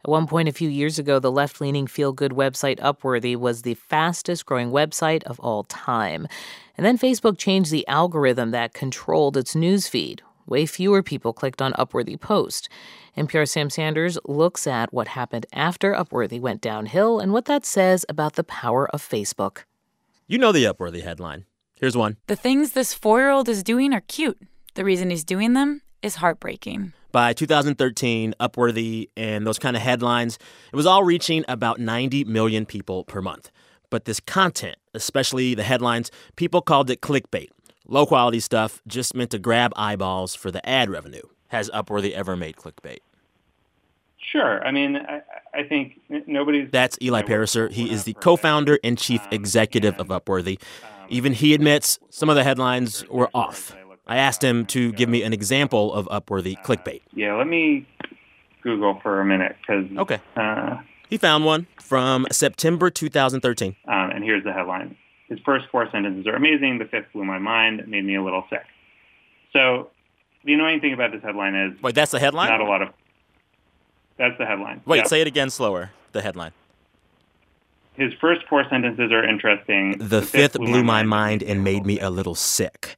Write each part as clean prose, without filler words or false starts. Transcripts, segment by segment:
At one point a few years ago, the left-leaning feel-good website Upworthy was the fastest-growing website of all time. And then Facebook changed the algorithm that controlled its newsfeed. Way fewer people clicked on Upworthy posts. NPR's Sam Sanders looks at what happened after Upworthy went downhill and what that says about the power of Facebook. You know the Upworthy headline. Here's one. The things this 4-year-old is doing are cute. The reason he's doing them is heartbreaking. By 2013, Upworthy and those kind of headlines, it was all reaching about 90 million people per month. But this content, especially the headlines, people called it clickbait. Low-quality stuff just meant to grab eyeballs for the ad revenue. Has Upworthy ever made clickbait? Sure. I mean, I think nobody's... That's Eli Pariser. He is the co-founder and chief executive of Upworthy. Even he admits some of the headlines were off. I asked him to give me an example of Upworthy clickbait. Yeah, let me Google for a minute. Okay. He found one from September 2013. And here's the headline. His first 4 sentences are amazing. The fifth blew my mind. It made me a little sick. So the annoying thing about this headline is... Wait, that's the headline? Not a lot of... That's the headline. Wait, Say it again slower, the headline. His first 4 sentences are interesting. The fifth blew my mind and made me a little sick.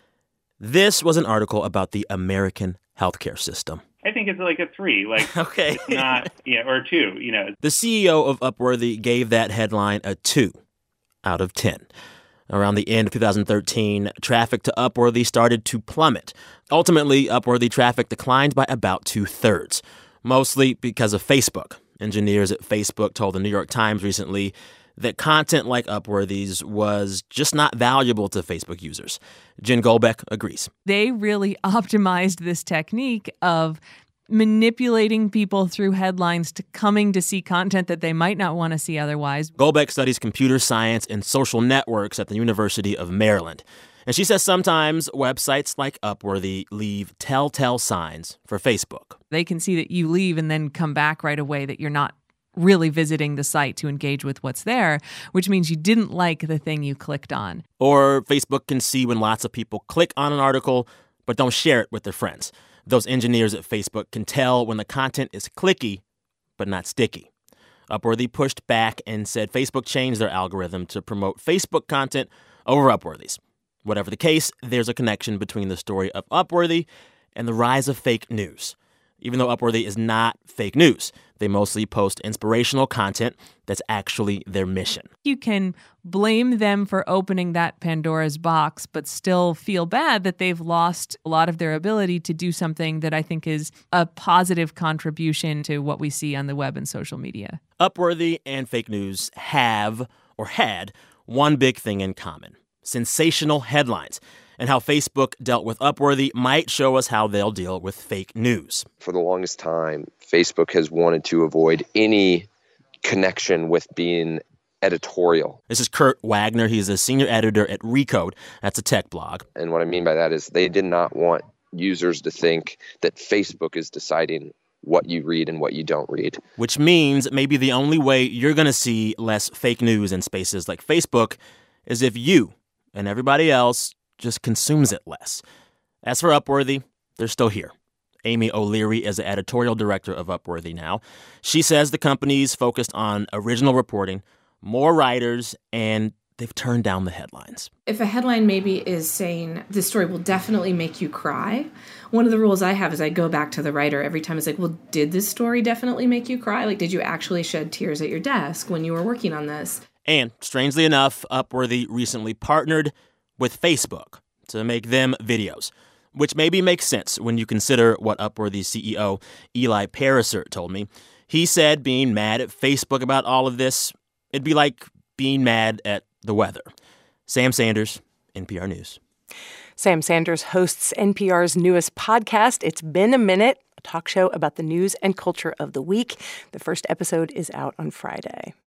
This was an article about the American healthcare system. I think it's like a 3. Okay. It's not, or a 2, The CEO of Upworthy gave that headline a 2 out of 10. Around the end of 2013, traffic to Upworthy started to plummet. Ultimately, Upworthy traffic declined by about 2/3, mostly because of Facebook. Engineers at Facebook told the New York Times recently that content like Upworthy's was just not valuable to Facebook users. Jen Goldbeck agrees. They really optimized this technique of manipulating people through headlines to coming to see content that they might not want to see otherwise. Goldbeck studies computer science and social networks at the University of Maryland. And she says sometimes websites like Upworthy leave telltale signs for Facebook. They can see that you leave and then come back right away, that you're not really visiting the site to engage with what's there, which means you didn't like the thing you clicked on. Or Facebook can see when lots of people click on an article but don't share it with their friends. Those engineers at Facebook can tell when the content is clicky but not sticky. Upworthy pushed back and said Facebook changed their algorithm to promote Facebook content over Upworthy's. Whatever the case, there's a connection between the story of Upworthy and the rise of fake news. Even though Upworthy is not fake news, they mostly post inspirational content that's actually their mission. You can blame them for opening that Pandora's box, but still feel bad that they've lost a lot of their ability to do something that I think is a positive contribution to what we see on the web and social media. Upworthy and fake news have, or had, one big thing in common: sensational headlines. And how Facebook dealt with Upworthy might show us how they'll deal with fake news. For the longest time, Facebook has wanted to avoid any connection with being editorial. This is Kurt Wagner. He's a senior editor at Recode. That's a tech blog. And what I mean by that is they did not want users to think that Facebook is deciding what you read and what you don't read. Which means maybe the only way you're going to see less fake news in spaces like Facebook is if you and everybody else just consumes it less. As for Upworthy, they're still here. Amy O'Leary is the editorial director of Upworthy now. She says the company's focused on original reporting, more writers, and they've turned down the headlines. If a headline maybe is saying this story will definitely make you cry, one of the rules I have is I go back to the writer every time. It's like, well, did this story definitely make you cry? Like, did you actually shed tears at your desk when you were working on this? And strangely enough, Upworthy recently partnered with Facebook to make them videos, which maybe makes sense when you consider what Upworthy's CEO Eli Pariser told me. He said being mad at Facebook about all of this, it'd be like being mad at the weather. Sam Sanders, NPR News. Sam Sanders hosts NPR's newest podcast, It's Been a Minute, a talk show about the news and culture of the week. The first episode is out on Friday.